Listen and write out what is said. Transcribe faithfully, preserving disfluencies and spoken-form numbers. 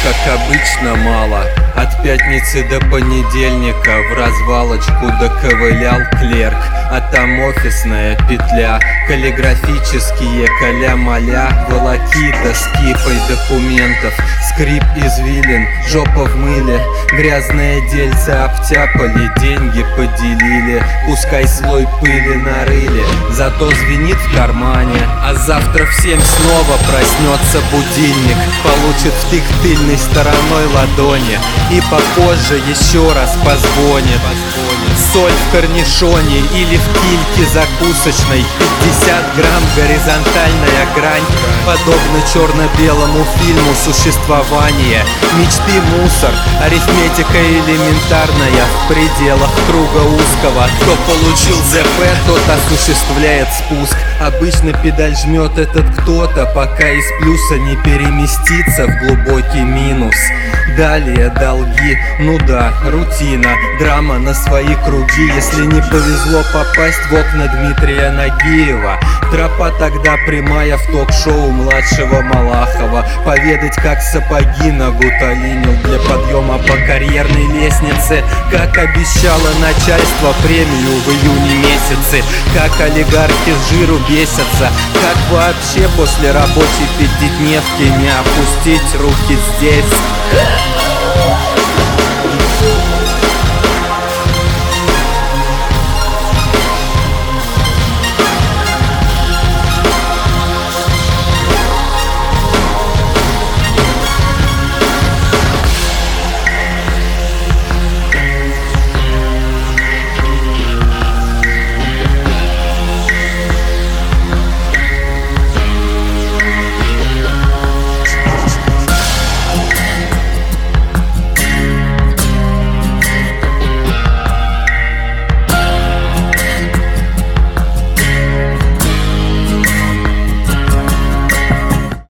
как обычно, мало. От пятницы до понедельника в развалочку доковылял клерк, а там офисная петля, каллиграфические каля-маля, волокита с кипой документов, скрип извилин, жопа в мыле, грязные дельца обтяпали, деньги поделили, пускай слой пыли нарыли, зато звенит в кармане, а завтра в семь снова проснется будильник, получит втык тыльной стороной ладони и попозже еще раз позвонит. Соль в корнишоне или в кильке закусочной, пятьдесят грамм горизонтальная грань, подобно черно-белому фильму существования. Мечты мусор, арифметика элементарная в пределах круга узкого. Кто получил ЗП, тот осуществляет спуск. Обычно педаль жмет этот кто-то, пока из плюса не переместится в глубокий минус. Далее долги, ну да, рутина, драма на свои круги. Если не повезло попасть в окна Дмитрия Нагиева, тропа тогда прямая в ток-шоу младшего Малахова. Поведать, как сапоги нагуталинил для подъема по карьерной лестнице, как обещало начальство премию в июне месяце, как олигархи с жиру бесятся, как вообще после рабочей пятидневки не опустить руки здесь.